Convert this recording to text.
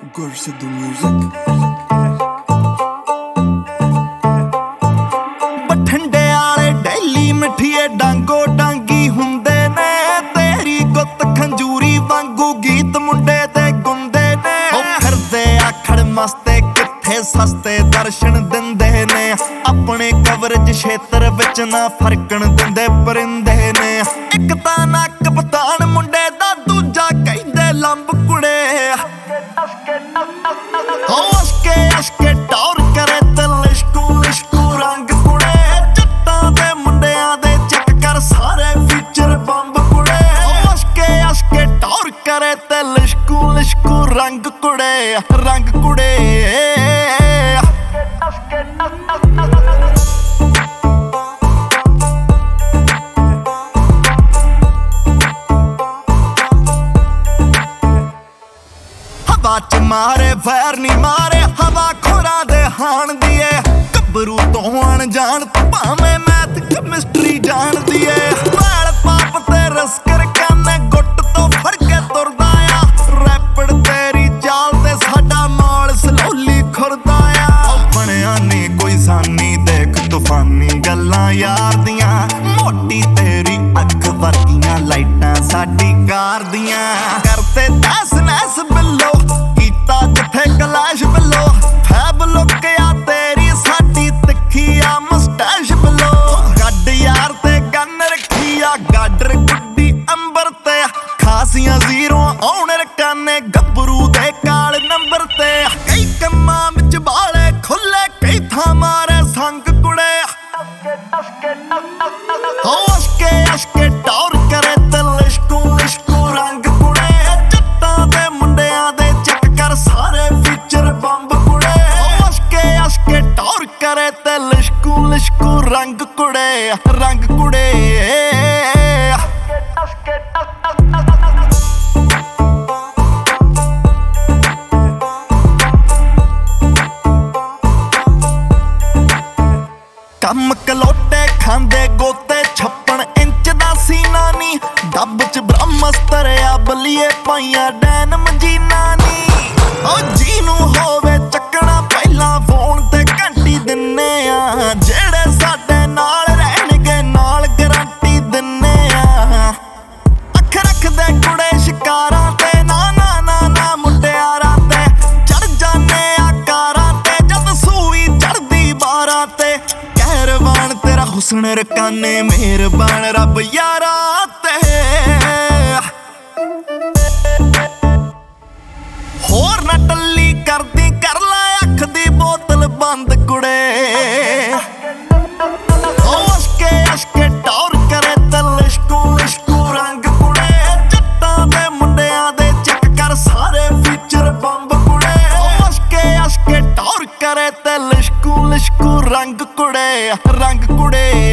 Gorsa do music. ਬਠਿੰਡੇ ਵਾਲੇ daily ਮਠੀਏ Dango Dangi ਹੁੰਦੇ ਨੇ, ਤੇਰੀ ਗੁੱਤ ਖੰਜੂਰੀ ਵਾਂਗੂ ਗੀਤ ਮੁੰਡੇ ਤੇ ਗੁੰਦੇ ਨੇ। ਉਹ ਫਿਰਦੇ ਆਖੜ ਮਸਤੇ ਕਿੱਥੇ ਸਸਤੇ ਦਰਸ਼ਨ ਦਿੰਦੇ ਨੇ, ਆਪਣੇ ਕਵਰੇਜ ਖੇਤਰ ਵਿੱਚ ਨਾ ਫਰਕਣ ਦਿੰਦੇ ਪਰਿੰਦੇ ਨੇ। ਇੱਕ ਤਾਂ ਨਾ ਕਪਤਾਨ ਮੁੰਡੇ ਦਾ, ਦੂਜਾ ਕਹਿੰਦੇ ਲੰਬ ਕੁੜੇ। ਅਸ਼ਕੇ ਅਸ਼ਕੇ ਟੌਰ ਕਰੇ ਤੇ ਲਿਸ਼ਕੂ ਲਿਸ਼ਕੂ ਰੰਗ ਕੁੜੇ, ਜੱਟਾਂ ਦੇ ਮੁੰਡਿਆਂ ਦੇ ਚੈੱਕ ਕਰ ਸਾਰੇ ਫੀਚਰ ਬੰਬ ਕੁੜੇ। ਅਸ਼ਕੇ ਟੌਰ ਕਰੇ ਤੇ ਲਿਸ਼ਕੂ ਲਿਸ਼ਕੂ ਰੰਗ ਕੁੜੇ, ਰੰਗ ਕੁੜੇ। ਹਵਾ ਚ ਮਾਰੇ ਫੈਰ ਨੀ ਮਾਰੇ, ਹਵਾ ਖੋਰਾਂ ਦੇ ਹਾਣ ਦੀ ਏ। ਗੱਭਰੂ ਤੋਂ ਅਣਜਾਣ ਭਾਵੇਂ ਮੈਥ ਕੈਮਿਸਟਰੀ ਜਾਣਦੀ ਏ। ਵਾਲ ਪਾਪ ਤੇ ਰਸਕਰ ਕਾਨੇ ਗੁੱਟ ਤੋਂ ਫੜ ਕੇ ਤੁਰਦਾ ਆ, ਰੈਪੜ ਤੇਰੀ ਚਾਲ ਤੇ ਸਾਡਾ ਮੌਲ ਸਲੋਲੀ ਖੁਰਦਾ ਆ। ਬਣਿਆ ਨੀ ਕੋਈ ਸਾਨੀ ਦੇਖ ਤੂਫਾਨੀ ਗੱਲਾਂ ਯਾਰ ਦੀਆਂ, ਮੋਟੀ ਤੇਰੀ ਅੱਖ ਵਰਗੀਆਂ ਲਾਈਟਾਂ ਸਾਡੀ ਕਾਰ ਦੀਆਂ। ਕਰਤੇ ਦਸ ਨੈਸ ਬਿੱਲੋ ਕੀਤਾ ਜਿੱਥੇ ਕਲਾਸ਼ ਬਿੱਲੋ, ਫੈਬ ਲੁਕਿਆ ਤੇਰੀ ਸਾਡੀ ਤਿੱਖੀ ਆ ਮਸਟੈਸ਼ ਬਿੱਲੋ। ਗੱਡ ਯਾਰ ਤੇ ਗੰਨ ਰੱਖੀ ਆ ਗਾਡਰ ਗੁੱਡੀ ਅੰਬਰ ਤੇ, ਖਾਸੀਆਂ ਜ਼ੀਰੋ ਆਉਣ ਰਕਾਨੇ ਗੱਭਰੂ ਦੇ ਕਾਲ ਨੰਬਰ ਤੇ। ਕਈ ਕੰਮਾਂ ਵਿੱਚ ਬਾਲੇ ਖੁੱਲੇ, ਕਈ ਥਾਂ ਮਾਰੇ ਸੰਗ ਕੁੜੇ। ਅਸ਼ਕੇ ਅਸ਼ਕੇ ਟੌਰ ਕਰੇ ਤੇ ਲਿਸ਼ਕੂ ਲਿਸ਼ਕੂ ਰੰਗ ਕੁੜੇ, ਜੱਟਾਂ ਦੇ ਮੁੰਡਿਆਂ ਦੇ ਚੈੱਕ ਕਰ ਸਾਰੇ ਫੀਚਰ ਬੰਬ ਕੁੜੇ। ਅਸ਼ਕੇ ਟੌਰ ਕਰੇ ਤੇ ਲਿਸ਼ਕੂ ਲਿਸ਼ਕੂ ਰੰਗ ਕੁੜੇ, ਰੰਗ ਕੁੜੇ। ਕੰਮ ਕਲੋਟੇ ਖਾਂਦੇ ਗੋਤੇ, 56 ਇੰਚ ਦਾ ਸੀਨਾ ਨੀ, ਡੱਬ ਚ ਬ੍ਰਹਮਸਤਰ ਆ ਬਲੀਏ ਪਾਈਆਂ ਡੈਨ ਮਜੀਨਾ ਨੀ। ਉਹ ਜਿਹਨੂੰ ਹੋਵੇ ਚੱਕਣਾ ਪਹਿਲਾਂ ਫੋਨ ਤੇ ਘੰਟੀ ਦਿੰਨੇ ਆ, ਜਿਹੜੇ ਸਾਡੇ ਨਾਲ ਰਹਿਣਗੇ ਨਾਲ ਗਰੰਟੀ ਦਿੰਨੇ ਆ। ਅੱਖ ਰੱਖਦੇ ਕੁੜੇ ਸ਼ਿਕਾਰਾਂ ਤੇ, ਨਾ ਨਾ ਨਾ ਨਾ ਮੁੰਡਿਆਰਾਂ ਤੇ, ਚੜ ਜਾਨੇ ਆ ਕਾਰਾਂ ਤੇ ਜਦ ਸੂਈ ਚੜਦੀ ਬਾਰਾਂ ਤੇ। ਕਹਿਰਵਾਨ ਤੇਰਾ ਹੁਸਨ ਰਕਾਨੇ ਮਿਹਰਬਾਨ ਰੱਬ ਯਾਰਾਂ ਤੇ, ਹੋਰ ਨਾ ਟੱਲੀ ਕਰਦੀ ਕਰ ਲੈ ਅੱਖ ਦੀ ਬੋਤਲ ਬੰਦ ਕੁੜੇ। ਅਸ਼ਕੇ ਅਸ਼ਕੇ ਟੌਰ ਕਰੇ ਤੇ ਲਿਸ਼ਕੂ ਲਿਸ਼ਕੂ ਰੰਗ ਕੁੜੇ, ਜੱਟਾਂ ਦੇ ਮੁੰਡਿਆਂ ਦੇ ਚੈੱਕ ਕਰ ਸਾਰੇ ਫੀਚਰ ਬੰਬ ਕੁੜੇ। ਅਸ਼ਕੇ ਟੌਰ ਕਰੇ ਤੇ ਲਿਸ਼ਕੂ ਲਿਸ਼ਕੂ ਰੰਗ ਕੁੜੇ, ਰੰਗ ਕੁੜੇ।